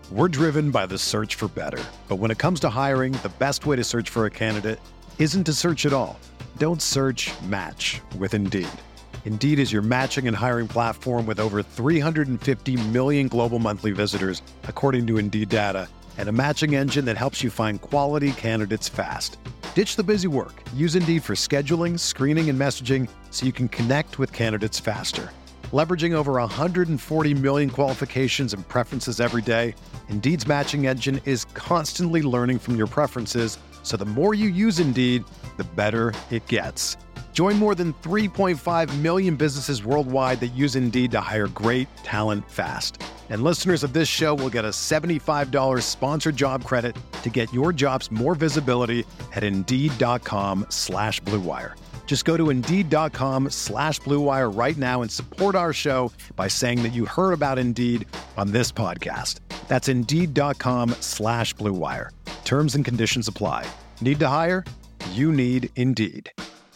We're driven by the search for better. But when it comes to hiring, the best way to search for a candidate isn't to search at all. Don't search, match with Indeed. Indeed is your matching and hiring platform with over 350 million global monthly visitors, according to Indeed data, and a matching engine that helps you find quality candidates fast. Ditch the busy work. Use Indeed for scheduling, screening, and messaging so you can connect with candidates faster. Leveraging over 140 million qualifications and preferences every day, Indeed's matching engine is constantly learning from your preferences, so the more you use Indeed, the better it gets. Join more than 3.5 million businesses worldwide that use Indeed to hire great talent fast. And listeners of this show will get a $75 sponsored job credit to get your jobs more visibility at Indeed.com/Blue Wire. Just go to Indeed.com/Blue Wire right now and support our show by saying that you heard about Indeed on this podcast. That's Indeed.com/Blue Wire. Terms and conditions apply. Need to hire? You need Indeed.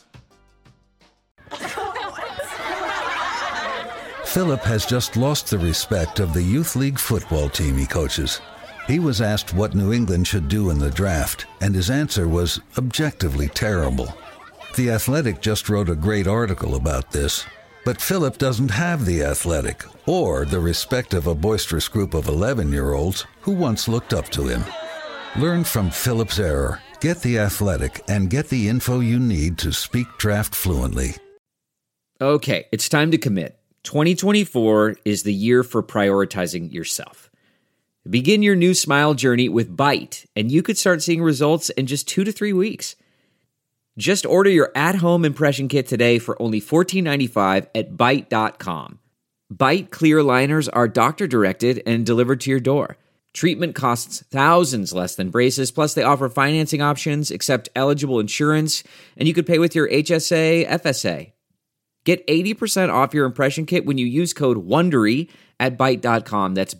Philip has just lost the respect of the youth league football team he coaches. He was asked what New England should do in the draft, and his answer was objectively terrible. The Athletic just wrote a great article about this, but Philip doesn't have The Athletic or the respect of a boisterous group of 11-year-olds who once looked up to him. Learn from Philip's error. Get The Athletic and get the info you need to speak draft fluently. Okay, it's time to commit. 2024 is the year for prioritizing yourself. Begin your new smile journey with Byte, and you could start seeing results in just 2 to 3 weeks. Just order your at-home impression kit today for only $14.95 at Byte.com. Byte clear liners are doctor-directed and delivered to your door. Treatment costs thousands less than braces, plus they offer financing options, accept eligible insurance, and you could pay with your HSA, FSA. Get 80% off your impression kit when you use code WONDERY at Byte.com. That's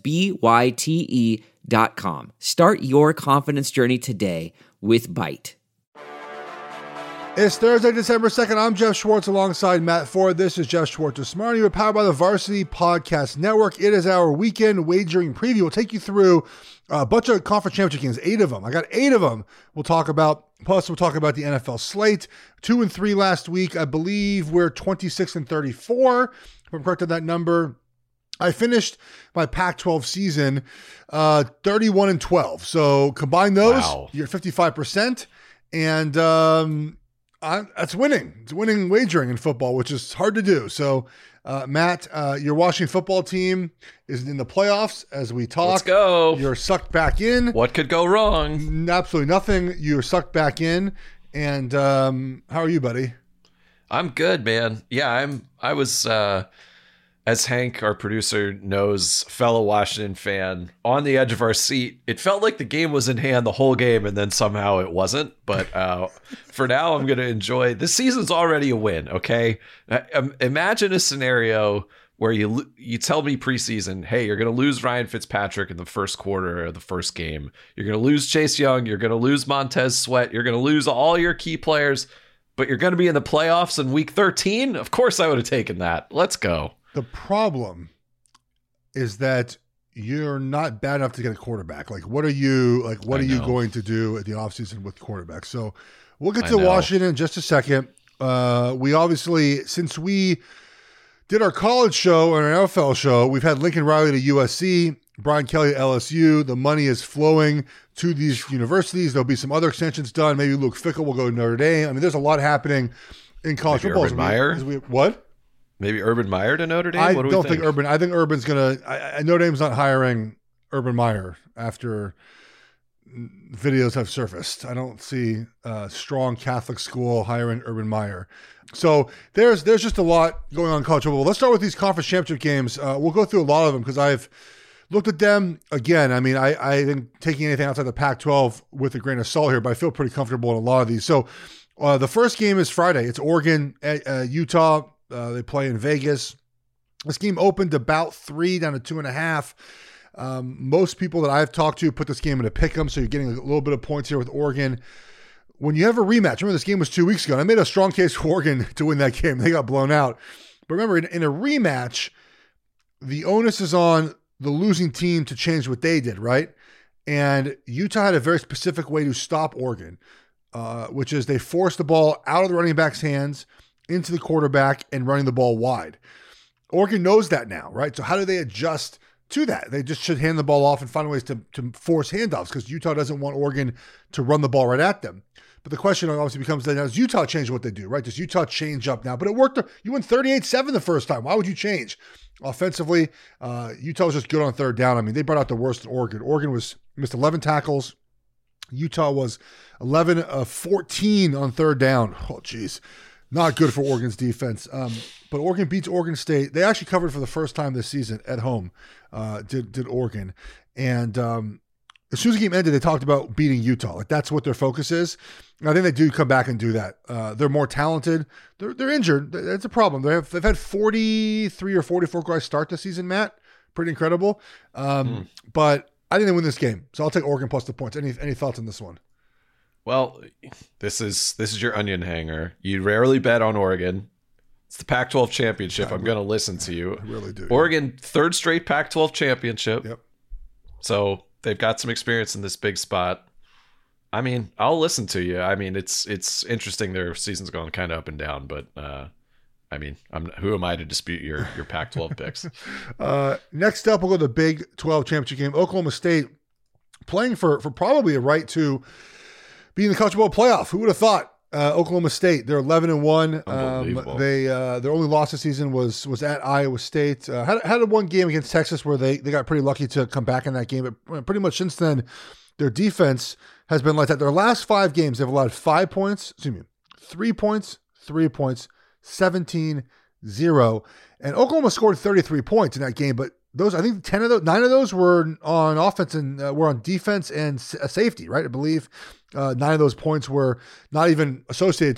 BYTE.com. Start your confidence journey today with Byte. It's Thursday, December 2nd. I'm Jeff Schwartz alongside Matt Ford. This is Jeff Schwartz with Smart. You're powered by the Varsity Podcast Network. It is our weekend wagering preview. We'll take you through a bunch of conference championship games, 8 of them. I got 8 of them we'll talk about. Plus, we'll talk about the NFL slate. 2 and 3 last week. I believe we're 26 and 34. If I'm correct on that number. I finished my Pac-12 season 31 and 12. So combine those, You're at 55%. And that's winning. It's winning wagering in football, which is hard to do. So, Matt, your Washington football team is in the playoffs as we talk. Let's go. You're sucked back in. What could go wrong? Absolutely nothing. You're sucked back in. And how are you, buddy? I'm good, man. Yeah, I was, as Hank, our producer, knows, fellow Washington fan, on the edge of our seat. It felt like the game was in hand the whole game, and then somehow it wasn't. But for now, I'm going to enjoy. This season's already a win, okay? Imagine a scenario where you tell me preseason, hey, you're going to lose Ryan Fitzpatrick in the first quarter of the first game. You're going to lose Chase Young. You're going to lose Montez Sweat. You're going to lose all your key players, but you're going to be in the playoffs in week 13? Of course I would have taken that. Let's go. The problem is that you're not bad enough to get a quarterback. What are you going to do at the offseason with quarterbacks? So we'll get to Washington in just a second. We obviously, since we did our college show and our NFL show, we've had Lincoln Riley to USC, Brian Kelly to LSU. The money is flowing to these universities. There'll be some other extensions done. Maybe Luke Fickell will go to Notre Dame. I mean, there's a lot happening in college football. Urban Meyer? What? Maybe Urban Meyer to Notre Dame? I don't think Urban. I think Urban's going to – Notre Dame's not hiring Urban Meyer after videos have surfaced. I don't see a strong Catholic school hiring Urban Meyer. So there's just a lot going on in college football. Let's start with these conference championship games. We'll go through a lot of them because I've looked at them. Again, I mean, I think taking anything outside the Pac-12 with a grain of salt here, but I feel pretty comfortable in a lot of these. So the first game is Friday. It's Oregon at Utah. They play in Vegas. This game opened about 3 down to 2.5. Most people that I've talked to put this game in a pick'em, so you're getting a little bit of points here with Oregon. When you have a rematch, remember this game was 2 weeks ago, and I made a strong case for Oregon to win that game. They got blown out. But remember, in a rematch, the onus is on the losing team to change what they did, right? And Utah had a very specific way to stop Oregon, which is they forced the ball out of the running back's hands into the quarterback and running the ball wide. Oregon knows that now, right? So how do they adjust to that? They just should hand the ball off and find ways to force handoffs because Utah doesn't want Oregon to run the ball right at them. But the question obviously becomes, then does Utah change what they do, right? Does Utah change up now? But it worked. You went 38-7 the first time. Why would you change? Offensively, Utah was just good on third down. I mean, they brought out the worst in Oregon. Oregon missed 11 tackles. Utah was 11 of 14 on third down. Oh, geez. Not good for Oregon's defense. But Oregon beats Oregon State. They actually covered for the first time this season at home, did Oregon. And as soon as the game ended, they talked about beating Utah. Like that's what their focus is. And I think they do come back and do that. They're more talented. They're injured. That's a problem. They've had 43 or 44 guys start this season, Matt. Pretty incredible. But I think they win this game. So I'll take Oregon plus the points. Any thoughts on this one? Well, this is your onion hanger. You rarely bet on Oregon. It's the Pac-12 championship. I'm going to listen to you. I really do. Oregon, third straight Pac-12 championship. Yep. So they've got some experience in this big spot. I mean, I'll listen to you. I mean, it's interesting. Their season's gone kind of up and down, but I mean, who am I to dispute your Pac-12 picks? Next up, we'll go to the Big 12 championship game. Oklahoma State playing for probably a right to be in the College Bowl playoff. Who would have thought? Oklahoma State, they're 11-1. Unbelievable. Their only loss this season was at Iowa State. Had one game against Texas where they got pretty lucky to come back in that game. But pretty much since then, their defense has been like that. Their last 5 games, they've allowed 3 points, 3 points, 17-0. And Oklahoma scored 33 points in that game, but those, I think 9 of those were on offense and were on defense and safety, right? I believe 9 of those points were not even associated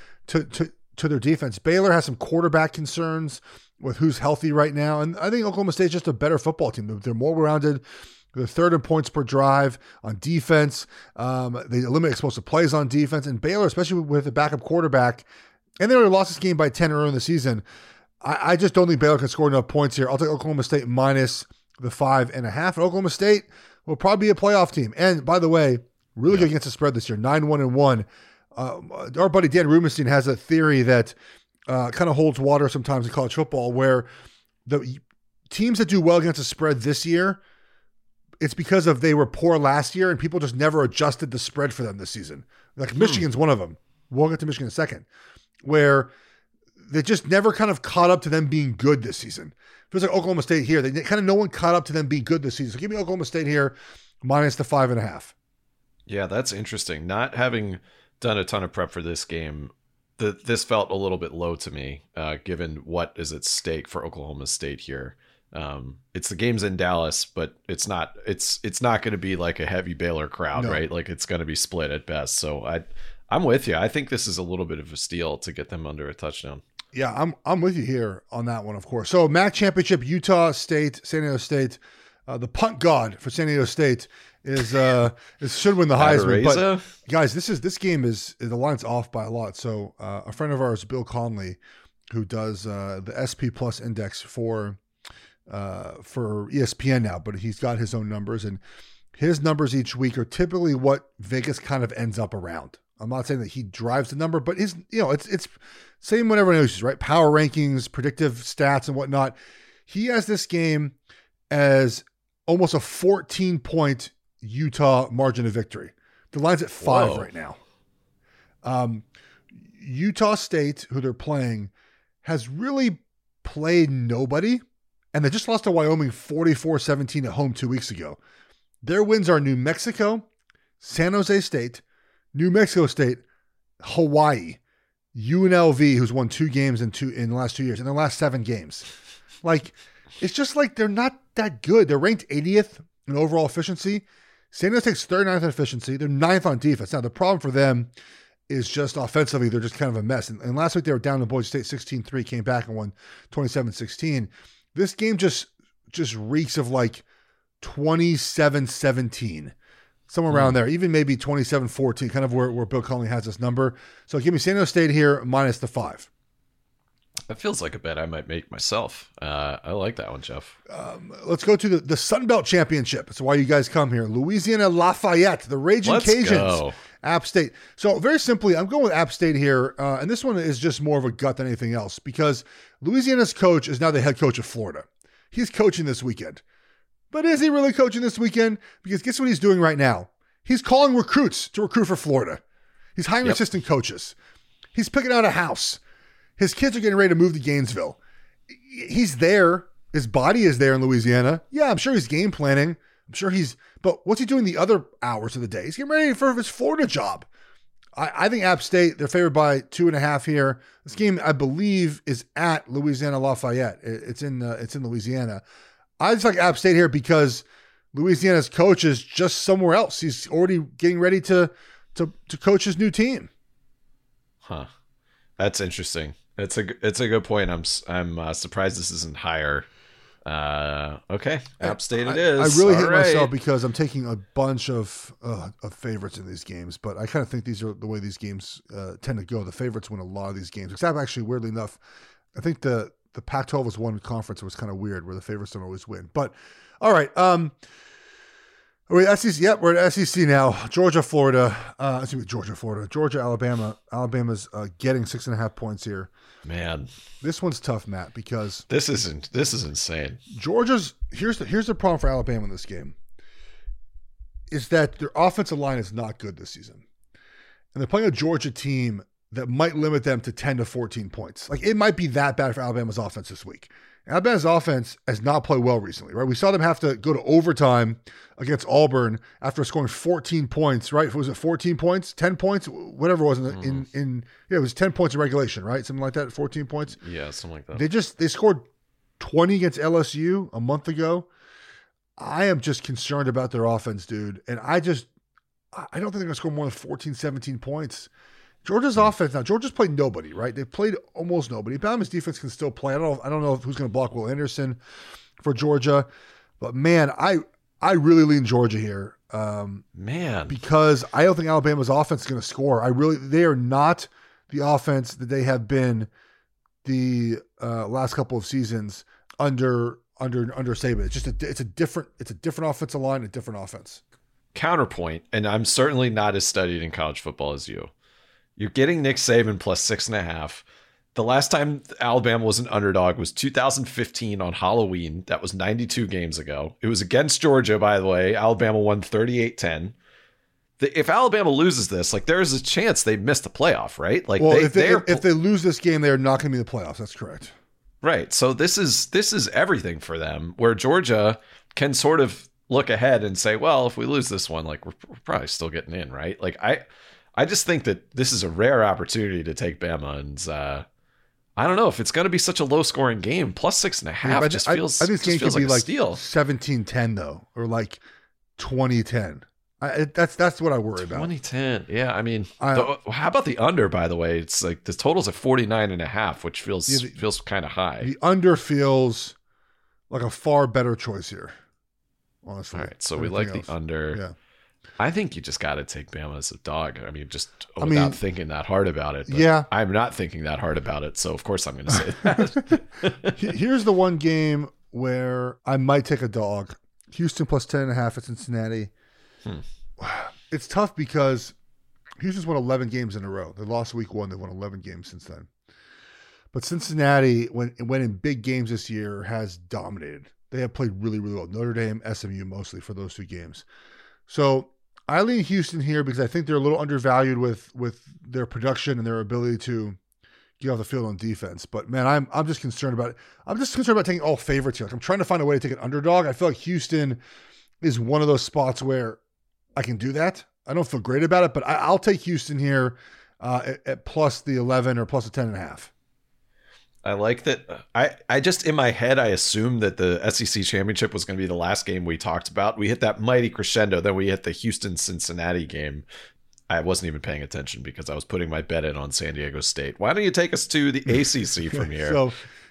to their defense. Baylor has some quarterback concerns with who's healthy right now. And I think Oklahoma State's just a better football team. They're more rounded. They're third in points per drive on defense. They eliminate explosive plays on defense. And Baylor, especially with a backup quarterback, and they only lost this game by 10 early in the season. I just don't think Baylor can score enough points here. I'll take Oklahoma State minus the 5.5. Oklahoma State will probably be a playoff team. And by the way, really good against the spread this year, 9-1-1. Our buddy Dan Rubenstein has a theory that kind of holds water sometimes in college football, where the teams that do well against the spread this year, it's because they were poor last year and people just never adjusted the spread for them this season. Like Michigan's one of them. We'll get to Michigan in a second, where they just never kind of caught up to them being good this season. Feels like Oklahoma State here. They kind of no one caught up to them being good this season. So give me Oklahoma State here minus the 5.5. Yeah, that's interesting. Not having done a ton of prep for this game, this felt a little bit low to me, given what is at stake for Oklahoma State here. It's the game's in Dallas, but it's not going to be like a heavy Baylor crowd, right? Like it's going to be split at best. So I'm with you. I think this is a little bit of a steal to get them under a touchdown. Yeah, I'm with you here on that one, of course. So MAC championship, Utah State, San Diego State. The punt god for San Diego State should win the Heisman. But guys, this game is the line's off by a lot. So a friend of ours, Bill Conley, who does the SP Plus Index for ESPN now, but he's got his own numbers, and his numbers each week are typically what Vegas kind of ends up around. I'm not saying that he drives the number, but it's same when everyone else, right? Power rankings, predictive stats, and whatnot. He has this game as almost a 14-point Utah margin of victory. The line's at 5 right now. Utah State, who they're playing, has really played nobody, and they just lost to Wyoming 44-17 at home 2 weeks ago. Their wins are New Mexico, San Jose State, New Mexico State, Hawaii, UNLV, who's won 2 games in the last 2 years, in their last 7 games. Like, it's just like they're not that good. They're ranked 80th in overall efficiency. San Diego State's 39th in efficiency. They're 9th on defense. Now, the problem for them is just offensively, they're just kind of a mess. And last week they were down to Boise State 16-3, came back and won 27-16. This game just reeks of like 27-17. Somewhere around there, even maybe 27-14, kind of where Bill Conley has this number. So give me San Diego State here minus the 5. That feels like a bet I might make myself. I like that one, Jeff. Let's go to the Sun Belt Championship. That's why you guys come here. Louisiana Lafayette, the Raging Cajuns. Go. App State. So very simply, I'm going with App State here. And this one is just more of a gut than anything else because Louisiana's coach is now the head coach of Florida. He's coaching this weekend. But is he really coaching this weekend? Because guess what he's doing right now? He's calling recruits to recruit for Florida. He's hiring assistant coaches. He's picking out a house. His kids are getting ready to move to Gainesville. He's there. His body is there in Louisiana. Yeah, I'm sure he's game planning. But what's he doing the other hours of the day? He's getting ready for his Florida job. I think App State, they're favored by 2.5 here. This game, I believe, is at Louisiana Lafayette. It's in Louisiana. I just like App State here because Louisiana's coach is just somewhere else. He's already getting ready to coach his new team. Huh. That's interesting. It's a good point. I'm surprised this isn't higher. Okay, App State it is. I really hate myself because I'm taking a bunch of favorites in these games, but I kind of think these are the way these games tend to go. The favorites win a lot of these games. Except actually, weirdly enough, I think the Pac-12 was one conference that was kind of weird where the favorites don't always win. But all right, SEC. Yep, we're at SEC now. Georgia, Florida. Georgia, Alabama. Alabama's getting 6.5 points here. Man, this one's tough, Matt, because this is insane. Georgia's here's the problem for Alabama in this game is that their offensive line is not good this season, and they're playing a Georgia team that might limit them to 10 to 14 points. Like it might be that bad for Alabama's offense this week. Alabama's offense has not played well recently, right? We saw them have to go to overtime against Auburn after scoring 14 points, right? Was it 14 points, 10 points, whatever it was it was 10 points in regulation, right? Something like that, 14 points. Yeah, something like that. They scored 20 against LSU a month ago. I am just concerned about their offense, dude. And I don't think they're going to score more than 14, 17 points. Georgia's offense now. Georgia's played nobody, right? They've played almost nobody. Alabama's defense can still play. I don't know who's going to block Will Anderson for Georgia, but man, I really lean Georgia here. Because I don't think Alabama's offense is going to score. They are not the offense that they have been the last couple of seasons under Saban. It's a different offensive line, a different offense. Counterpoint, and I'm certainly not as studied in college football as you. You're getting Nick Saban plus 6.5. The last time Alabama was an underdog was 2015 on Halloween. That was 92 games ago. It was against Georgia, by the way. Alabama won 38-10. If Alabama loses this, like there is a chance they miss the playoff, right? Like, well, if they lose this game, they are not going to be in the playoffs. That's correct. Right. So this is everything for them. Where Georgia can sort of look ahead and say, well, if we lose this one, like we're probably still getting in, right? Like I just think that this is a rare opportunity to take Bama, and I don't know if it's going to be such a low-scoring game. Plus 6.5 just feels. I think this game could be like steal. 17-10 though, or like 20-10. That's what I worry about. 20-10, yeah. I mean, how about the under? By the way, it's like the total's at 49.5, which feels kind of high. The under feels like a far better choice here. Honestly, all right. So we like the under. Yeah. I think you just got to take Bama as a dog. I mean, without thinking that hard about it. But yeah. I'm not thinking that hard about it, so of course I'm going to say that. Here's the one game where I might take a dog. Houston plus 10.5 at Cincinnati. It's tough because Houston's won 11 games in a row. They lost week 1. They've won 11 games since then. But Cincinnati, when in big games this year, has dominated. They have played really, really well. Notre Dame, SMU mostly for those 2 games. So I lean Houston here because I think they're a little undervalued with their production and their ability to get off the field on defense. But man, I'm just concerned about it. I'm just concerned about taking all favorites here. Like I'm trying to find a way to take an underdog. I feel like Houston is one of those spots where I can do that. I don't feel great about it, but I'll take Houston here at plus the 11 or plus the 10.5. I like that. I just, in my head, I assumed that the SEC championship was going to be the last game we talked about. We hit that mighty crescendo. Then we hit the Houston-Cincinnati game. I wasn't even paying attention because I was putting my bet in on San Diego State. Why don't you take us to the ACC from here? So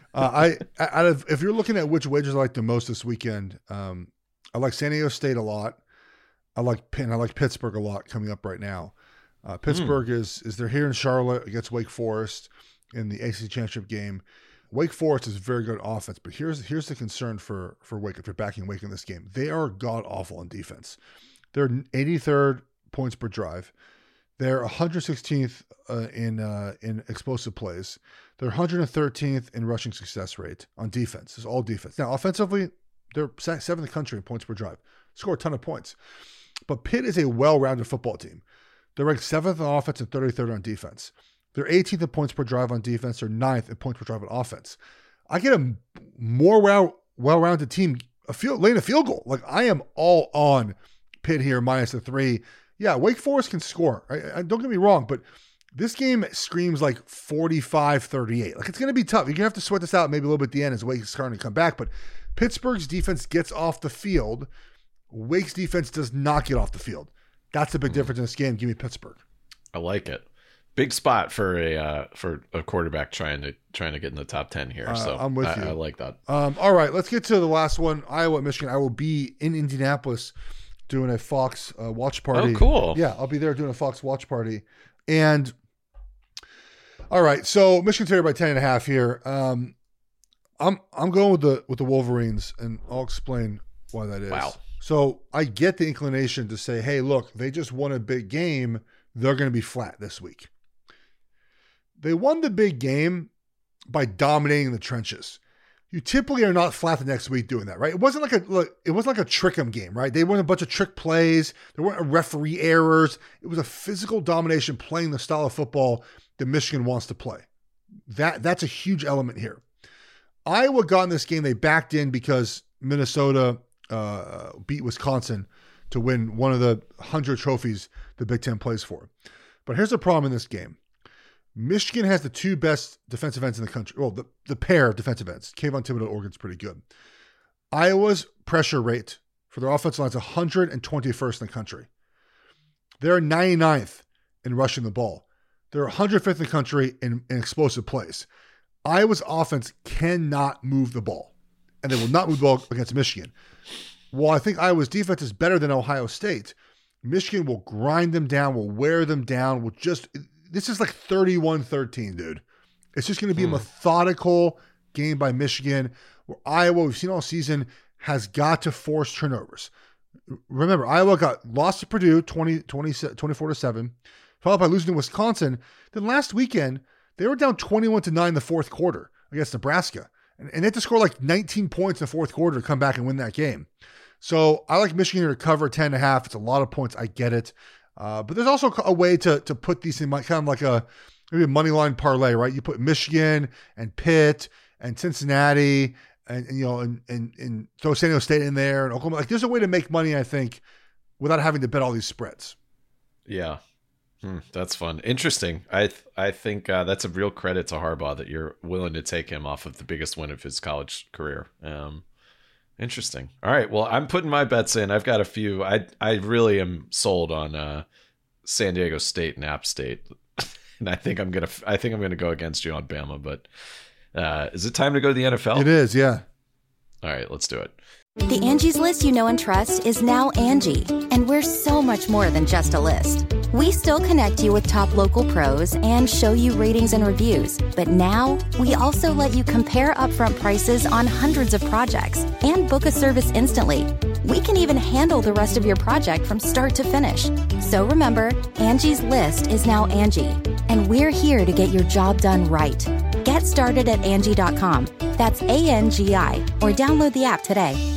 if you're looking at which wagers I like the most this weekend, I like San Diego State a lot. I like Pittsburgh a lot coming up right now. Pittsburgh is they're here in Charlotte against Wake Forest. in the ACC championship game. Wake Forest is very good offense, but here's the concern for Wake if you're backing Wake in this game. They are god awful on defense. They're 83rd points per drive. They're 116th in explosive plays. They're 113th in rushing success rate on defense. It's all defense. Now, offensively, they're 7th in the country in points per drive. Score a ton of points. But Pitt is a well-rounded football team. They're ranked 7th on offense and 33rd on defense. They're 18th in points per drive on defense. They're 9th in points per drive on offense. I get a more well-rounded team laying a field goal. Like, I am all on Pitt here minus the 3. Yeah, Wake Forest can score. Don't get me wrong, but this game screams like 45-38. Like, it's going to be tough. You're going to have to sweat this out maybe a little bit at the end as Wake's starting to come back. But Pittsburgh's defense gets off the field. Wake's defense does not get off the field. That's the big difference in this game. Give me Pittsburgh. I like it. Big spot for a quarterback trying to get in the top 10 here. So I'm with you. I like that. All right, let's get to the last one. Iowa, Michigan. I will be in Indianapolis doing a Fox watch party. Oh, cool. Yeah, I'll be there doing a Fox watch party. And all right, so Michigan's favored by 10.5 here. I'm going with the Wolverines, and I'll explain why that is. Wow. So I get the inclination to say, hey, look, they just won a big game. They're going to be flat this week. They won the big game by dominating the trenches. You typically are not flat the next week doing that, right? It wasn't like a trick 'em game, right? They weren't a bunch of trick plays. There weren't referee errors. It was a physical domination playing the style of football that Michigan wants to play. That's a huge element here. Iowa got in this game. They backed in because Minnesota beat Wisconsin to win one of the 100 trophies the Big Ten plays for. But here's the problem in this game. Michigan has the 2 best defensive ends in the country. Well, the pair of defensive ends. Kayvon Thibodeau, Oregon's pretty good. Iowa's pressure rate for their offensive line is 121st in the country. They're 99th in rushing the ball. They're 105th in the country in explosive plays. Iowa's offense cannot move the ball, and they will not move the ball against Michigan. While I think Iowa's defense is better than Ohio State, Michigan will grind them down, will wear them down, this is like 31-13, dude. It's just going to be a methodical game by Michigan where Iowa, we've seen all season, has got to force turnovers. Remember, Iowa got lost to Purdue 24-7, followed by losing to Wisconsin. Then last weekend, they were down 21-9 in the fourth quarter against Nebraska. And they had to score like 19 points in the fourth quarter to come back and win that game. So I like Michigan to cover 10.5. It's a lot of points. I get it. But there's also a way to put these in kind of like maybe a money line parlay, right? You put Michigan and Pitt and Cincinnati and throw San Diego State in there and Oklahoma. Like, there's a way to make money, I think, without having to bet all these spreads. Yeah. That's fun. Interesting. I think that's a real credit to Harbaugh that you're willing to take him off of the biggest win of his college career. Interesting. All right. Well, I'm putting my bets in. I've got a few. I really am sold on San Diego State and App State, and I think I'm gonna go against you on Bama. But is it time to go to the NFL? It is. Yeah. All right. Let's do it. The Angie's List you know and trust is now Angie, and we're so much more than just a list. We still connect you with top local pros and show you ratings and reviews, but now we also let you compare upfront prices on hundreds of projects and book a service instantly. We can even handle the rest of your project from start to finish. So remember, Angie's List is now Angie, and we're here to get your job done right. Get started at Angie.com. That's ANGI, or download the app today.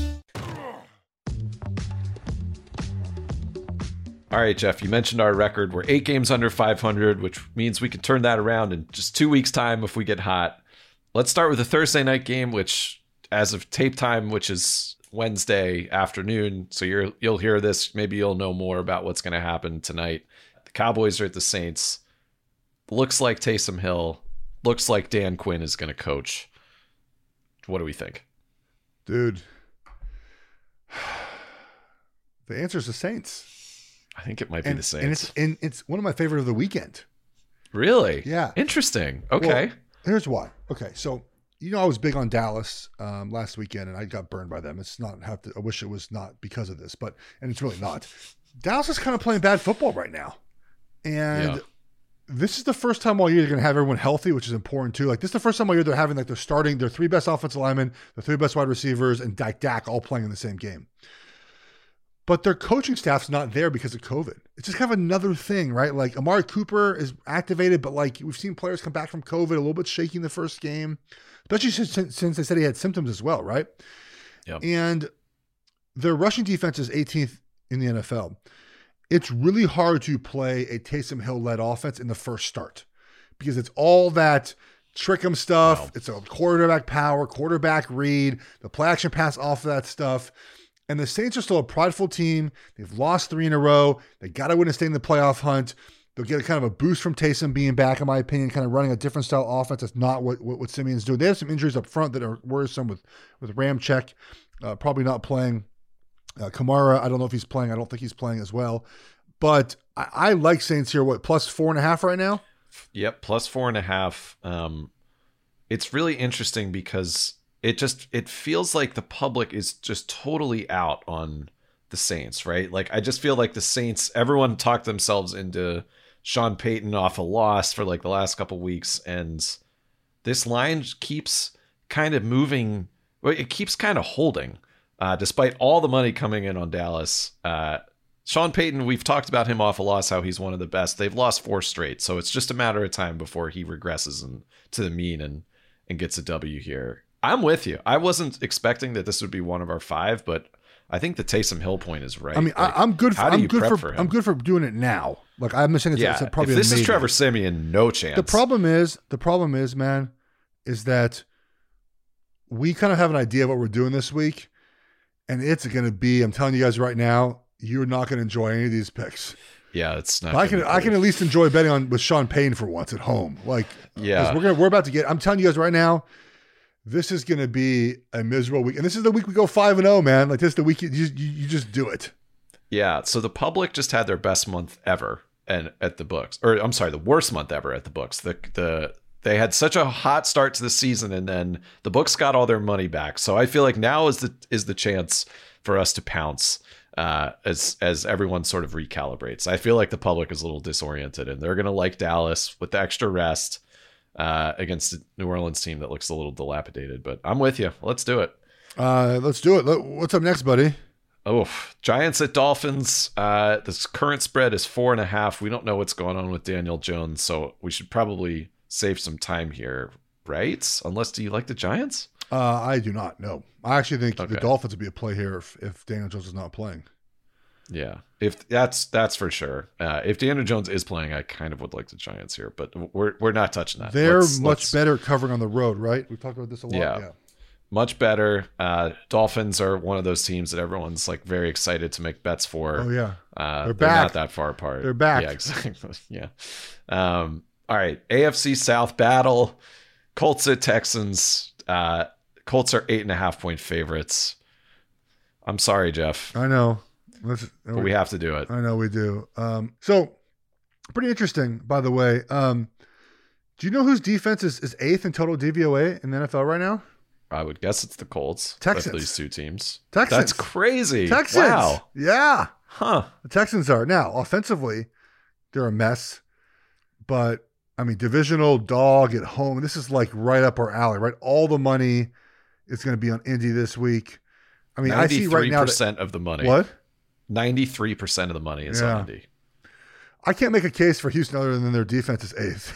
All right, Jeff, you mentioned our record. We're 8 games under 500, which means we can turn that around in just 2 weeks' time if we get hot. Let's start with the Thursday night game, which, as of tape time, which is Wednesday afternoon, so you'll hear this. Maybe you'll know more about what's going to happen tonight. The Cowboys are at the Saints. Looks like Taysom Hill. Looks like Dan Quinn is going to coach. What do we think? Dude, the answer is the Saints. I think it might be the Saints. And it's one of my favorite of the weekend. Really? Yeah. Interesting. Okay. Well, here's why. Okay, so I was big on Dallas last weekend, and I got burned by them. It's not I wish it was not because of this, and it's really not. Dallas is kind of playing bad football right now, and this is the first time all year they're going to have everyone healthy, which is important too. Like this is the first time all year they're having like they're starting their 3 best offensive linemen, the 3 best wide receivers, and Dak all playing in the same game. But their coaching staff's not there because of COVID. It's just kind of another thing, right? Like Amari Cooper is activated, but like we've seen players come back from COVID a little bit shaky in the first game, especially since they said he had symptoms as well, right? Yep. And their rushing defense is 18th in the NFL. It's really hard to play a Taysom Hill-led offense in the first start because it's all that trick 'em stuff. Wow. It's a quarterback power, quarterback read, the play action pass off of that stuff. And the Saints are still a prideful team. They've lost 3 in a row. They got to win to stay in the playoff hunt. They'll get a kind of a boost from Taysom being back, in my opinion, kind of running a different style offense. That's not what Simeon's doing. They have some injuries up front that are worrisome with Ramczyk probably not playing. Kamara, I don't know if he's playing. I don't think he's playing as well. But I like Saints here. What, plus 4.5 right now? Yep, plus 4.5. It's really interesting because it feels like the public is just totally out on the Saints, right? Like I just feel like the Saints, everyone talked themselves into Sean Payton off a loss for like the last couple weeks, and this line keeps kind of moving. Well, it keeps kind of holding, despite all the money coming in on Dallas. Sean Payton, we've talked about him off a loss, how he's one of the best. They've lost 4 straight, so it's just a matter of time before he regresses to the mean and gets a W here. I'm with you. I wasn't expecting that this would be one of our 5, but I think the Taysom Hill point is right. I mean, like, I'm good. I'm good for doing it now. Like I'm not saying it's probably. If this is Trevor Siemian, no chance. The problem is, man, is that we kind of have an idea of what we're doing this week, and it's going to be. I'm telling you guys right now, you're not going to enjoy any of these picks. Yeah, it's not. I can at least enjoy betting on with Sean Payton for once at home. Like, yeah, we're about to get. I'm telling you guys right now. This is going to be a miserable week. And this is the week we go 5-0, man. Like this is the week you just do it. Yeah. So the public just had their best month ever and at the books. Or I'm sorry, the worst month ever at the books. They had such a hot start to the season, and then the books got all their money back. So I feel like now is the chance for us to pounce as everyone sort of recalibrates. I feel like the public is a little disoriented, and they're going to like Dallas with the extra rest. Against the New Orleans team that looks a little dilapidated, but I'm with you. Let's do it. Let's do it. What's up next, buddy? Oh, Giants at Dolphins. This current spread is 4.5. We don't know what's going on with Daniel Jones, so we should probably save some time here, right? Unless, do you like the Giants? I do not. No, I actually think the Dolphins would be a play here if Daniel Jones is not playing. Yeah, if that's for sure. If Daniel Jones is playing, I kind of would like the Giants here, but we're not touching that. They're much better covering on the road, right? We've talked about this a lot. Yeah. Much better. Dolphins are one of those teams that everyone's like very excited to make bets for. Oh yeah, they're back. Not that far apart. They're back. Yeah, exactly. Yeah. All right, AFC South battle. Colts at Texans. Colts are 8.5 point favorites. I'm sorry, Jeff. I know. But we have to do it. I know we do. So pretty interesting, by the way. Do you know whose defense is 8th in total DVOA in the NFL right now? I would guess it's the Colts. Texans. These two teams. Texans. That's crazy. Texans. Wow. Yeah. Huh. The Texans are. Now, offensively, they're a mess. But, I mean, divisional dog at home. This is like right up our alley, right? All the money is going to be on Indy this week. I mean, I see right now 93% of the money. What? 93% of the money is on Indy. I can't make a case for Houston other than their defense is 8th.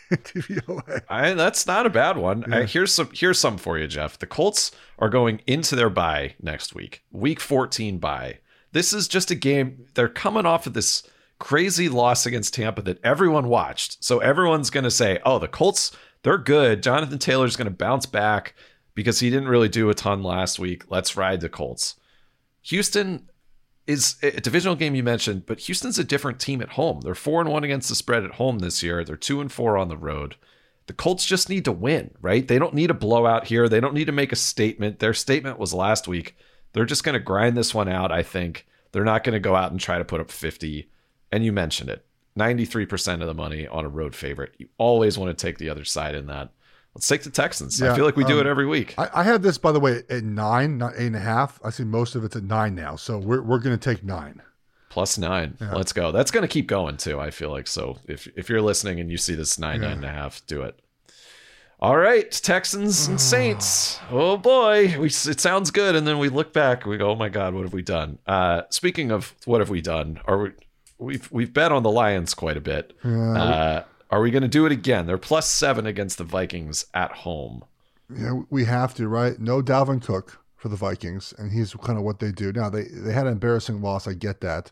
DVOA. That's not a bad one. Yeah. Here's some for you, Jeff. The Colts are going into their bye next week. Week 14 bye. This is just a game. They're coming off of this crazy loss against Tampa that everyone watched. So everyone's going to say, oh, the Colts, they're good. Jonathan Taylor's going to bounce back because he didn't really do a ton last week. Let's ride the Colts. Houston is a divisional game you mentioned, but Houston's a different team at home. They're 4-1 against the spread at home this year. They're 2-4 on the road. The Colts just need to win, right? They don't need a blowout here. They don't need to make a statement. Their statement was last week. They're just going to grind this one out, I think. They're not going to go out and try to put up 50. And you mentioned it. 93% of the money on a road favorite. You always want to take the other side in that. Let's take the Texans. Yeah, I feel like we do it every week. I have this, by the way, at 9, not 8.5. I see most of it's at 9 now. So we're going to take 9. +9. Yeah. Let's go. That's going to keep going too, I feel like. So if you're listening and you see this 9.5, do it. All right, Texans and Saints. Oh boy, it sounds good, and then we look back and we go, "Oh my God, what have we done?" Speaking of what have we done, we've bet on the Lions quite a bit. Are we going to do it again? They're +7 against the Vikings at home. Yeah, we have to, right? No Dalvin Cook for the Vikings, and he's kind of what they do. Now, they had an embarrassing loss. I get that.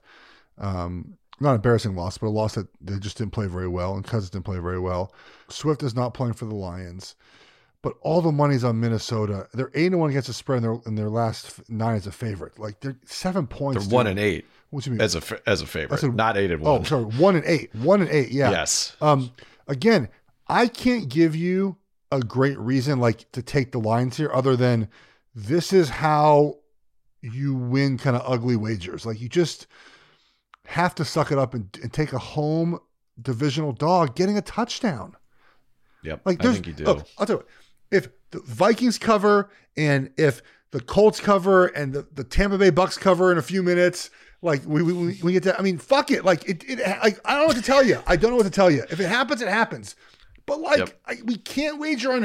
Not embarrassing loss, but a loss that they just didn't play very well, and Cousins didn't play very well. Swift is not playing for the Lions, but all the money's on Minnesota. They're 8-1 against the spread in their last 9 as a favorite. Like, they're 7 points. They're 1-8. What do you mean? As a favorite, not 8-1. Oh, sorry, 1-8. 1-8, yeah. Yes. Again, I can't give you a great reason to take the Lions here other than this is how you win kind of ugly wagers. Like, you just have to suck it up and take a home divisional dog getting a touchdown. Yep, I think you do. Look, I'll tell you what, if the Vikings cover and if the Colts cover and the Tampa Bay Bucks cover in a few minutes, we get that. I mean, fuck it. I don't know what to tell you. I don't know what to tell you. If it happens, it happens. But we can't wager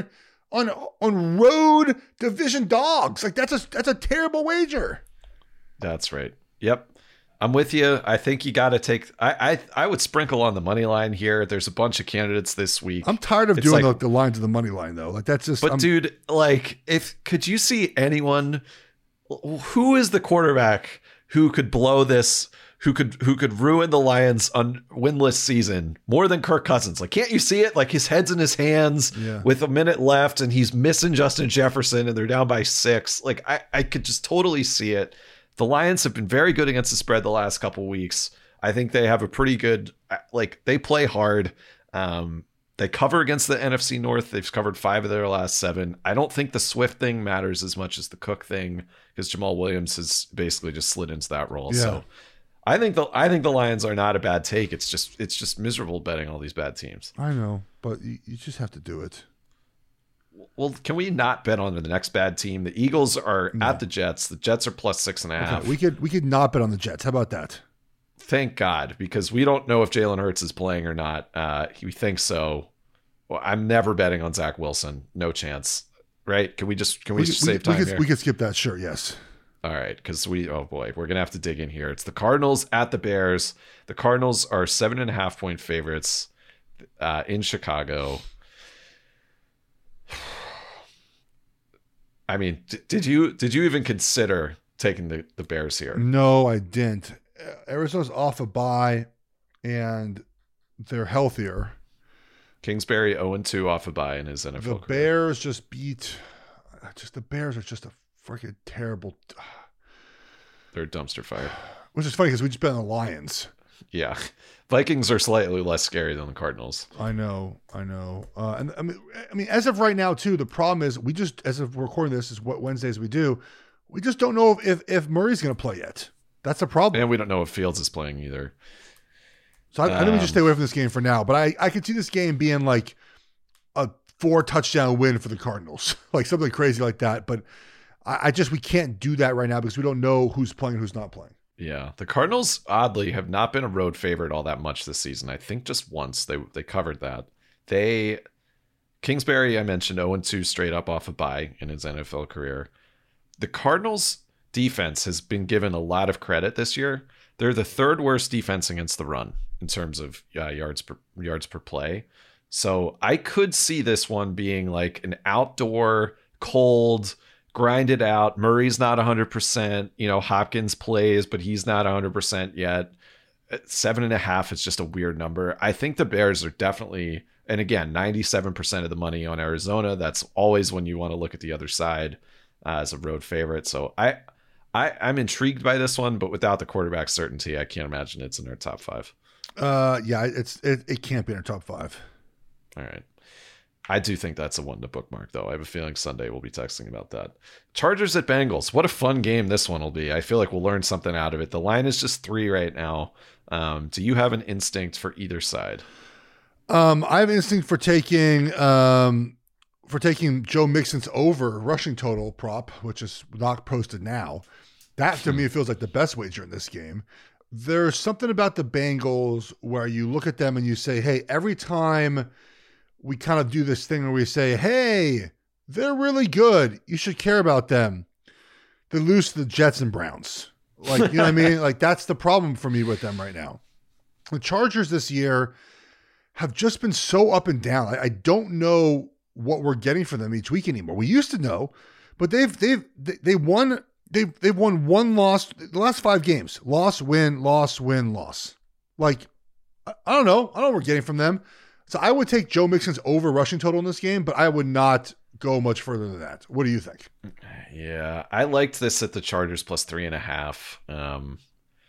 on road division dogs. That's a terrible wager. That's right. Yep. I'm with you. I think you got to take. I would sprinkle on the money line here. There's a bunch of candidates this week. I'm tired of doing the line to the money line though. That's just. But dude, could you see anyone? Who is the quarterback who could blow this? Who could ruin the Lions' winless season more than Kirk Cousins? Can't you see it? His head's in his hands with a minute left, and he's missing Justin Jefferson, and they're down by 6. I could just totally see it. The Lions have been very good against the spread the last couple of weeks. I think they have a pretty good, they play hard. They cover against the NFC North. They've covered 5 of their last 7. I don't think the Swift thing matters as much as the Cook thing because Jamal Williams has basically just slid into that role. Yeah. So I think the Lions are not a bad take. It's just miserable betting all these bad teams. I know, but you just have to do it. Well, can we not bet on the next bad team? The Eagles are at the Jets. The Jets are +6.5. Okay, we could not bet on the Jets. How about that? Thank God, because we don't know if Jalen Hurts is playing or not. We think so. Well, I'm never betting on Zach Wilson. No chance. Right? Can we just save time here? We could skip that. Sure. Yes. All right, because oh boy, we're gonna have to dig in here. It's the Cardinals at the Bears. The Cardinals are 7.5 point favorites in Chicago. I mean, did you even consider taking the Bears here? No, I didn't. Arizona's off a bye, and they're healthier. Kingsbury 0-2 off a bye in his NFL career. The Bears just beat. The Bears are just a freaking terrible. They're a dumpster fire. Which is funny because we just bet on the Lions. Yeah, Vikings are slightly less scary than the Cardinals. I know. And I mean, as of right now, too, the problem is we just, as of recording this, is what Wednesdays we do. We just don't know if Murray's going to play yet. That's the problem. And we don't know if Fields is playing either. So I think we just stay away from this game for now. But I could see this game being like a 4-touchdown win for the Cardinals, something crazy like that. But we can't do that right now because we don't know who's playing and who's not playing. Yeah, the Cardinals oddly have not been a road favorite all that much this season. I think just once they covered that. Kingsbury, I mentioned 0-2 straight up off a bye in his NFL career. The Cardinals defense has been given a lot of credit this year. They're the 3rd worst defense against the run in terms of yards per play. So I could see this one being like an outdoor, cold, grind it out. Murray's not 100%. Hopkins plays, but he's not 100% yet. 7.5 is just a weird number. I think the Bears are definitely, and again, 97% of the money on Arizona. That's always when you want to look at the other side as a road favorite. So I'm intrigued by this one, but without the quarterback certainty, I can't imagine it's in our top 5. Yeah, it can't be in our top 5. All right. I do think that's a one to bookmark, though. I have a feeling Sunday we'll be texting about that. Chargers at Bengals. What a fun game this one will be. I feel like we'll learn something out of it. The line is just 3 right now. Do you have an instinct for either side? I have an instinct for taking Joe Mixon's over rushing total prop, which is not posted now. That to me feels like the best wager in this game. there's something about the Bengals where you look at them and you say, hey, every time we kind of do this thing where we say, hey, they're really good, you should care about them, they lose to the Jets and Browns. Like, you know what I mean? Like, that's the problem for me with them right now. The Chargers this year have just been so up and down. I don't know what we're getting for them each week anymore. We used to know, but they've won one loss the last 5 games. Loss, win, loss, win, loss. Like, I don't know. I don't know what we're getting from them. So I would take Joe Mixon's over rushing total in this game, but I would not go much further than that. What do you think? Yeah, I liked this at the Chargers plus 3.5.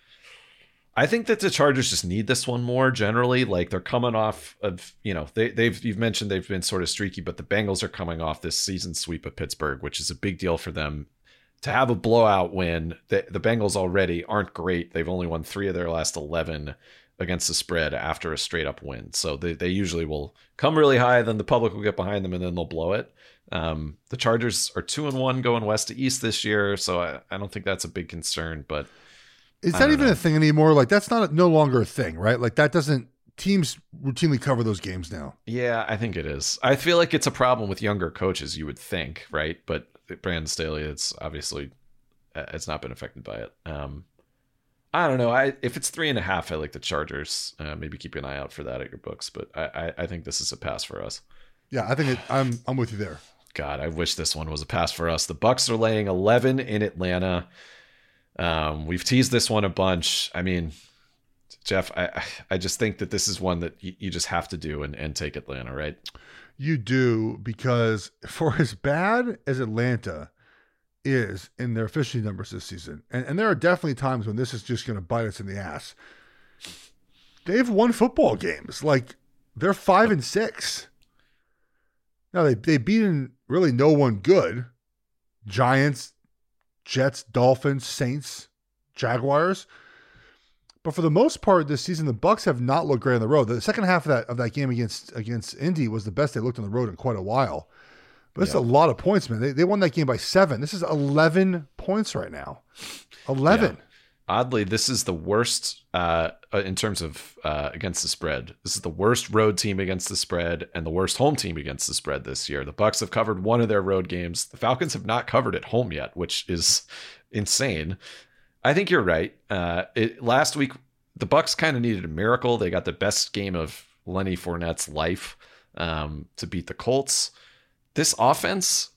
I think that the Chargers just need this one more generally. Like, they're coming off of, you've mentioned they've been sort of streaky, but the Bengals are coming off this season sweep of Pittsburgh, which is a big deal for them. To have a blowout win, the Bengals already aren't great. They've only won 3 of their last 11 against the spread after a straight up win. So they usually will come really high, then the public will get behind them and then they'll blow it. The Chargers are 2-1 going west to east this year. So I don't think that's a big concern, but is that even a thing anymore? Like, that's no longer a thing, right? Like, that doesn't, teams routinely cover those games now. Yeah, I think it is. I feel like it's a problem with younger coaches, you would think, right? But Brandon Staley, it's obviously, it's not been affected by it. I don't know. If it's 3.5, I like the Chargers. Maybe keep an eye out for that at your books. But I think this is a pass for us. Yeah, I think I'm with you there. God, I wish this one was a pass for us. The Bucs are laying 11 in Atlanta. We've teased this one a bunch. I mean, Jeff, I just think that this is one that you just have to do and take Atlanta, right? You do, because for as bad as Atlanta is in their efficiency numbers this season, and there are definitely times when this is just going to bite us in the ass, they've won football games. Like, they're 5-6. Now, they beaten really no one good. Giants, Jets, Dolphins, Saints, Jaguars. But for the most part this season, the Bucs have not looked great on the road. The second half of that game against Indy was the best they looked on the road in quite a while. But it's a lot of points, man. They won that game by 7. This is 11 points right now. 11. Yeah. Oddly, this is the worst in terms of against the spread. This is the worst road team against the spread and the worst home team against the spread this year. The Bucs have covered one of their road games. The Falcons have not covered at home yet, which is insane. I think you're right. Last week, the Bucs kind of needed a miracle. They got the best game of Lenny Fournette's life to beat the Colts. This offense,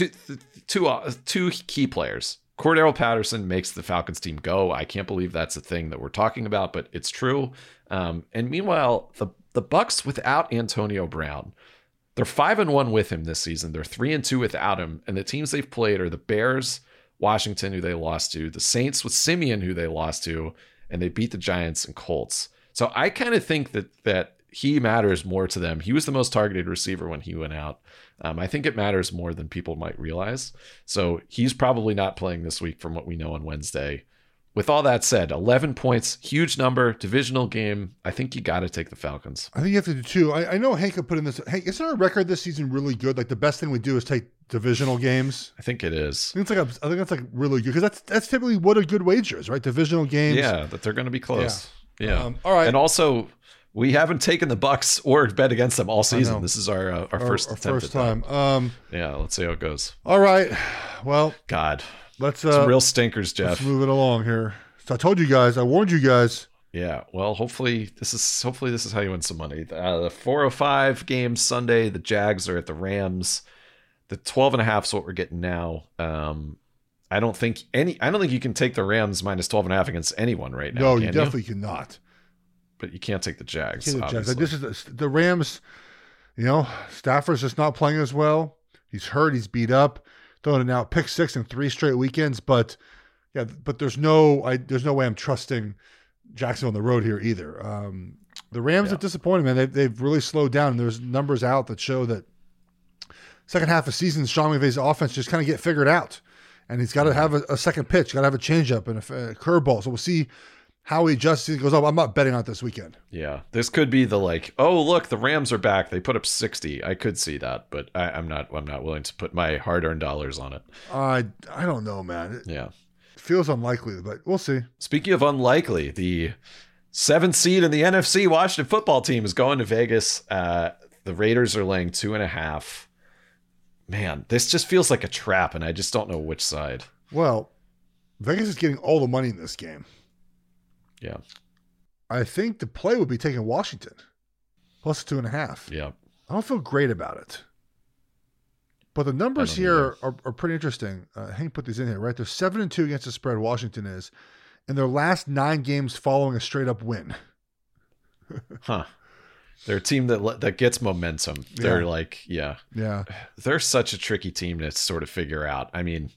two key players. Cordero Patterson makes the Falcons team go. I can't believe that's a thing that we're talking about, but it's true. And meanwhile, the Bucs without Antonio Brown, they're 5-1 with him this season. They're 3-2 without him. And the teams they've played are the Bears, Washington, who they lost to, the Saints with Simeon, who they lost to, and they beat the Giants and Colts. So I kind of think that he matters more to them. He was the most targeted receiver when he went out. I think it matters more than people might realize. So he's probably not playing this week from what we know on Wednesday. With all that said, 11 points, huge number, divisional game. I think you got to take the Falcons. I think you have to do 2. I know Hank could put in this. Hey, isn't our record this season really good? Like, the best thing we do is take divisional games. I think it is. I think that's like really good, because that's typically what a good wager is, right? Divisional games. Yeah, that they're going to be close. Yeah. All right. And also, we haven't taken the Bucs or bet against them all season. This is our first attempt at time. Yeah, let's see how it goes. All right. Well, God, let's some real stinkers, Jeff. Let's move it along here. So I told you guys, I warned you guys. Yeah. Well, hopefully this is how you win some money. The 4:05 game Sunday, the Jags are at the Rams. The 12.5 is what we're getting now. I don't think you can take the Rams minus 12.5 against anyone right now. No, you definitely cannot. But you can't take the Jags. Like, this is the Rams. Stafford's just not playing as well. He's hurt. He's beat up. Throwing it now pick 6 in 3 straight weekends. But there's no way I'm trusting Jackson on the road here either. The Rams are disappointing, man. They've really slowed down. And there's numbers out that show that second half of season, Sean McVay's offense just kind of get figured out, and he's got to have a second pitch, got to have a changeup and a curveball. So we'll see how he adjusts. He goes, "Oh, I'm not betting on it this weekend." Yeah, this could be the oh look, the Rams are back. They put up 60. I could see that, but I'm not willing to put my hard-earned dollars on it. I don't know, man. Yeah. feels unlikely, but we'll see. Speaking of unlikely, the 7th seed in the NFC Washington football team is going to Vegas. The Raiders are laying 2.5. Man, this just feels like a trap, and I just don't know which side. Well, Vegas is getting all the money in this game. Yeah. I think the play would be taking Washington plus 2.5. Yeah. I don't feel great about it. But the numbers here are pretty interesting. Hank put these in here, right? They're 7-2 against the spread, Washington is, in their last 9 games following a straight-up win. Huh. They're a team that gets momentum. They're yeah. They're such a tricky team to sort of figure out. I mean,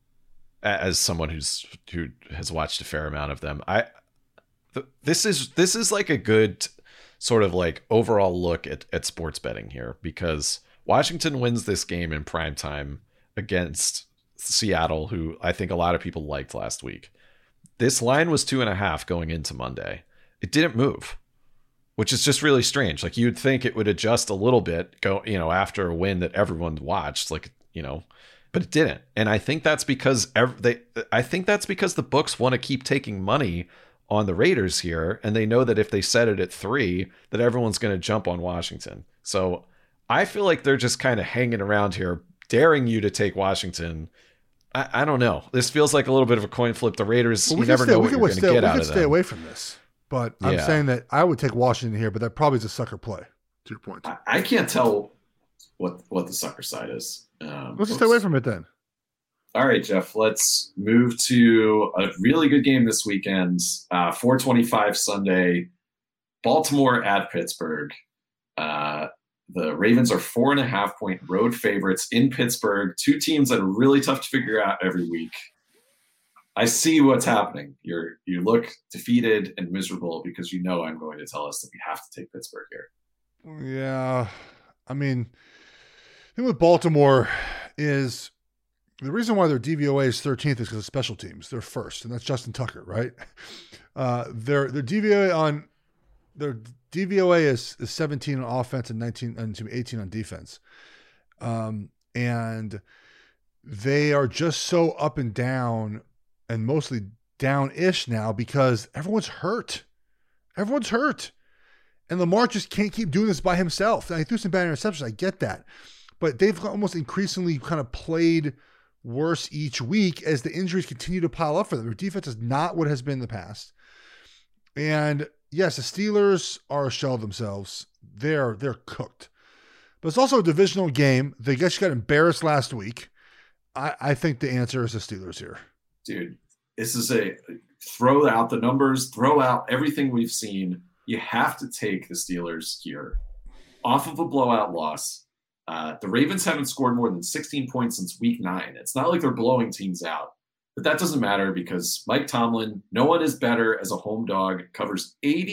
as someone who has watched a fair amount of them, this is like a good sort of like overall look at sports betting here, because Washington wins this game in prime time against Seattle, who I think a lot of people liked last week. This line was 2.5 going into Monday. It didn't move, which is just really strange. Like, you'd think it would adjust a little bit, after a win that everyone watched, but it didn't. And I think that's because the books want to keep taking money on the Raiders here, and they know that if they set it at 3, that everyone's going to jump on Washington. So I feel like they're just kind of hanging around here, daring you to take Washington. I don't know. This feels like a little bit of a coin flip. The Raiders, you never know what you're going to get out of them. We could stay away from this. But I'm saying that I would take Washington here, but that probably is a sucker play, to your point. I can't tell what the sucker side is. Let's just stay away from it then. All right, Jeff, let's move to a really good game this weekend. 4:25 Sunday, Baltimore at Pittsburgh. The Ravens are 4.5-point road favorites in Pittsburgh. 2 teams that are really tough to figure out every week. I see what's happening. You look defeated and miserable because I'm going to tell us that we have to take Pittsburgh here. Yeah. I mean, the thing with Baltimore is the reason why their DVOA is 13th is because of special teams. They're first, and that's Justin Tucker, right? Their DVOA is 17 on offense and 18 on defense. And they are just so up and down, and mostly down-ish now because everyone's hurt. Everyone's hurt. And Lamar just can't keep doing this by himself. And he threw some bad interceptions. I get that. But they've almost increasingly kind of played worse each week as the injuries continue to pile up for them. Their defense is not what it has been in the past. And yes, the Steelers are a shell of themselves. They're cooked. But it's also a divisional game. They just got embarrassed last week. I think the answer is the Steelers here. Dude, this is throw out the numbers, throw out everything we've seen. You have to take the Steelers here off of a blowout loss. The Ravens haven't scored more than 16 points since week 9. It's not like they're blowing teams out, but that doesn't matter because Mike Tomlin, no one is better as a home dog, covers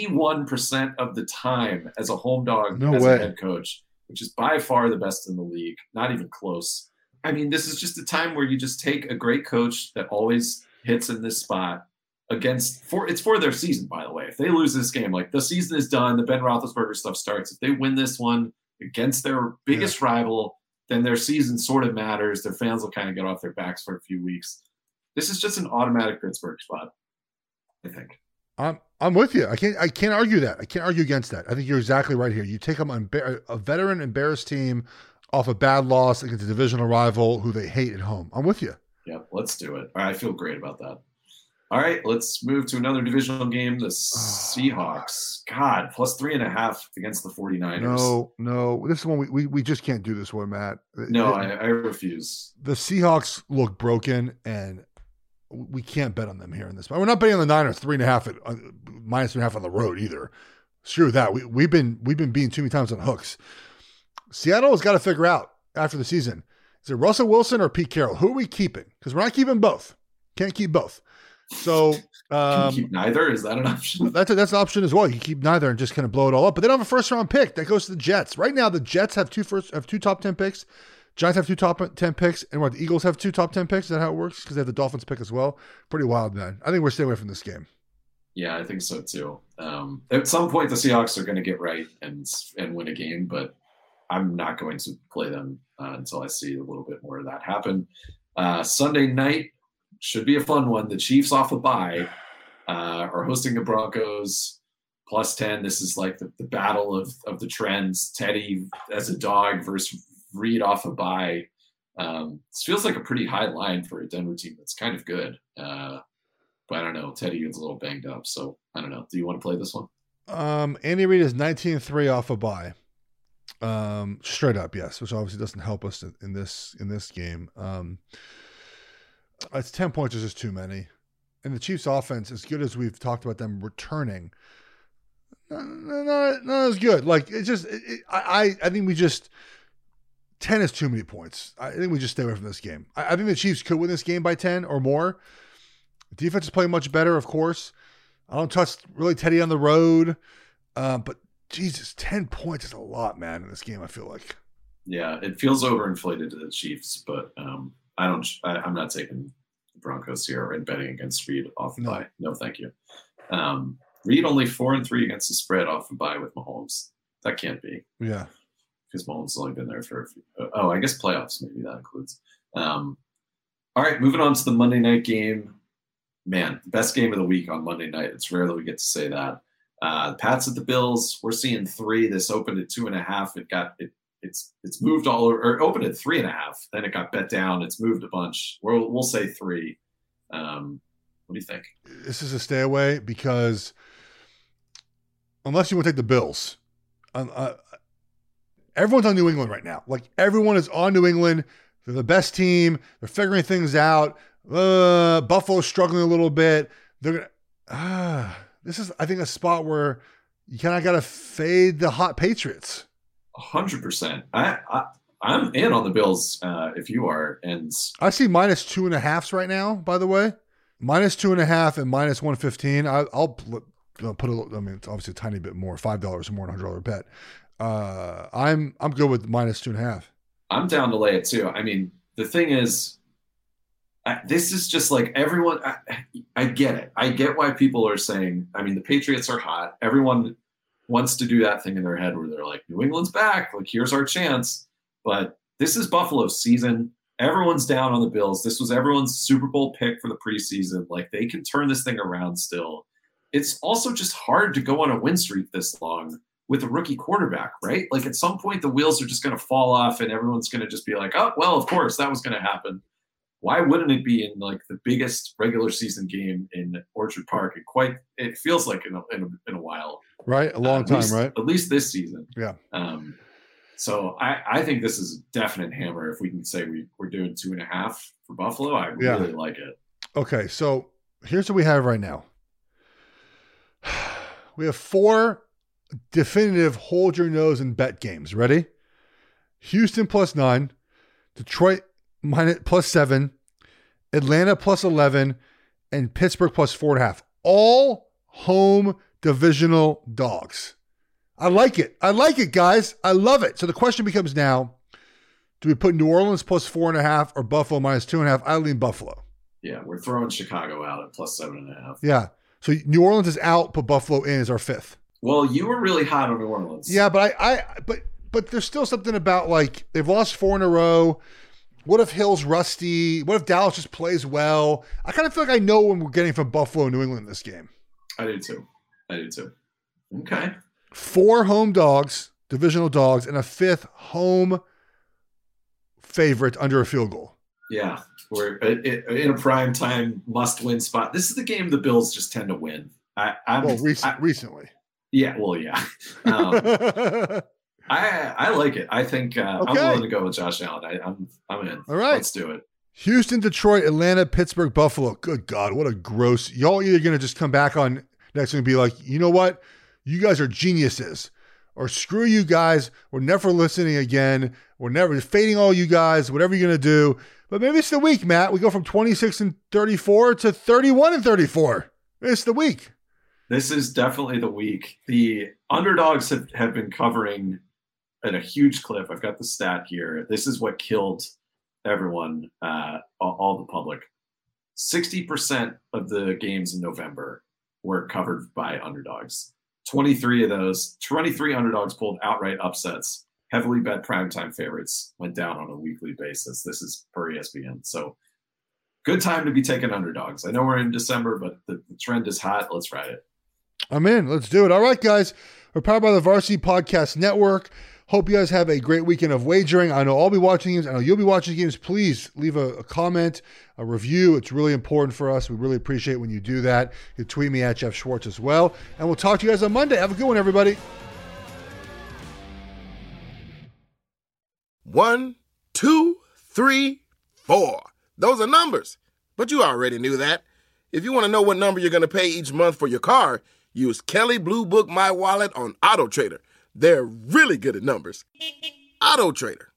81% of the time as a home dog a head coach, which is by far the best in the league. Not even close. I mean, this is just a time where you just take a great coach that always hits in this spot it's for their season, by the way. If they lose this game, the season is done, the Ben Roethlisberger stuff starts. If they win this one against their biggest rival, then their season sort of matters. Their fans will kind of get off their backs for a few weeks. This is just an automatic Pittsburgh spot, I think. I'm with you. I can't argue that. I can't argue against that. I think you're exactly right here. You take them on a veteran embarrassed team off a bad loss against a divisional rival who they hate at home. I'm with you. Yeah, let's do it. I feel great about that. All right, let's move to another divisional game. The Seahawks. God, plus 3.5 against the 49ers. No. This is one we just can't do this one, Matt. No, I refuse. The Seahawks look broken, and we can't bet on them here in this. We're not betting on the Niners 3.5 minus 3.5 on the road either. Screw that. We've been beaten too many times on hooks. Seattle has got to figure out after the season, is it Russell Wilson or Pete Carroll? Who are we keeping? Because we're not keeping both. Can't keep both. So can you keep neither? Is that an option? That's an option as well. You keep neither and just kind of blow it all up. But they don't have a first-round pick. That goes to the Jets. Right now, the Jets have two top 10 picks. Giants have 2 top 10 picks. And the Eagles have 2 top 10 picks. Is that how it works? Because they have the Dolphins pick as well. Pretty wild, man. I think we're staying away from this game. Yeah, I think so too. At some point, the Seahawks are going to get right and win a game, but I'm not going to play them until I see a little bit more of that happen. Sunday night, should be a fun one. The Chiefs off a bye are hosting the Broncos +10. This is like the battle of the trends. Teddy as a dog versus Reed off a bye. This feels like a pretty high line for a Denver team that's kind of good. But I don't know. Teddy gets a little banged up, so I don't know. Do you want to play this one? Andy Reid is 19-3 off a bye. Straight up, yes, which obviously doesn't help us in this game. It's 10 points is just too many. And the Chiefs offense, as good as we've talked about them returning, not as good. Like I think we just 10 is too many points. I think we just stay away from this game. I think the Chiefs could win this game by 10 or more. Defense is playing much better, of course. I don't trust really Teddy on the road, but Jesus, 10 points is a lot, man, in this game, I feel like. Yeah, it feels overinflated to the Chiefs, but I'm not taking the Broncos here and betting against Reed off the bye. No, thank you. Reed only 4-3 against the spread off the bye with Mahomes. That can't be. Yeah. Because Mahomes has only been there for a few. I guess playoffs, maybe that includes. All right, moving on to the Monday night game. Man, the best game of the week on Monday night. It's rare that we get to say that. The Pats at the Bills. We're seeing 3. This opened at 2.5. It's moved all over. Or opened at 3.5. Then it got bet down. It's moved a bunch. We'll say 3. What do you think? This is a stay away because unless you want to take the Bills, everyone's on New England right now. Like everyone is on New England. They're the best team. They're figuring things out. Buffalo's struggling a little bit. They're gonna. This is, I think, a spot where you kind of got to fade the hot Patriots. 100%. I'm in on the Bills if you are, and I see -2.5s right now. By the way, -2.5 and -115. I'll put a. I mean, it's obviously a tiny bit more, $5 more, $100 bet. I'm good with -2.5. I'm down to lay it too. I mean, the thing is, this is just like everyone. I get it. I get why people are saying. I mean, the Patriots are hot. Everyone wants to do that thing in their head where they're like, New England's back. Like, here's our chance. But this is Buffalo's season. Everyone's down on the Bills. This was everyone's Super Bowl pick for the preseason. Like, they can turn this thing around still. It's also just hard to go on a win streak this long with a rookie quarterback, right? Like, at some point, the wheels are just going to fall off and everyone's going to just be like, oh, well, of course, that was going to happen. Why wouldn't it be in like the biggest regular season game in Orchard Park? It feels like in a while, right? A long time, right? At least this season. Yeah. So I think this is a definite hammer. If we can say we're doing 2.5 for Buffalo, I really like it. Okay, so here's what we have right now. We have 4 definitive hold your nose and bet games. Ready? Houston +9, Detroit +7, Atlanta +11, and Pittsburgh +4.5. All home divisional dogs. I like it. I like it, guys. I love it. So the question becomes now, do we put New Orleans +4.5 or Buffalo -2.5? I lean Buffalo. Yeah, we're throwing Chicago out at +7.5. Yeah. So New Orleans is out, put Buffalo in as our 5th. Well, you were really hot on New Orleans. Yeah, but but there's still something about like they've lost 4 in a row. What if Hill's rusty? What if Dallas just plays well? I kind of feel like I know what we're getting from Buffalo and New England in this game. I do too. Okay. 4 home dogs, divisional dogs, and a 5th home favorite under a field goal. Yeah, we're in a prime time must-win spot. This is the game the Bills just tend to win. Recently. Yeah, well, yeah. I like it. I think I'm willing to go with Josh Allen. I'm in. All right. Let's do it. Houston, Detroit, Atlanta, Pittsburgh, Buffalo. Good God, what a gross. Y'all either going to just come back on next and be like, you know what? You guys are geniuses. Or screw you guys. We're never listening again. We're never fading all you guys, whatever you're going to do. But maybe it's the week, Matt. We go from 26-34 to 31-34. It's the week. This is definitely the week. The underdogs have been covering at a huge clip. I've got the stat here. This is what killed everyone, all the public. 60% of the games in November were covered by underdogs. 23 underdogs pulled outright upsets. Heavily bet primetime favorites went down on a weekly basis. This is per ESPN. So good time to be taking underdogs. I know we're in December, but the trend is hot. Let's ride it. I'm in. Let's do it. All right, guys. We're powered by the Varsity Podcast Network. Hope you guys have a great weekend of wagering. I know I'll be watching games. I know you'll be watching games. Please leave a comment, a review. It's really important for us. We really appreciate when you do that. You tweet me at Jeff Schwartz as well. And we'll talk to you guys on Monday. Have a good one, everybody. 1, 2, 3, 4. Those are numbers. But you already knew that. If you want to know what number you're going to pay each month for your car, use Kelley Blue Book My Wallet on AutoTrader. They're really good at numbers. AutoTrader.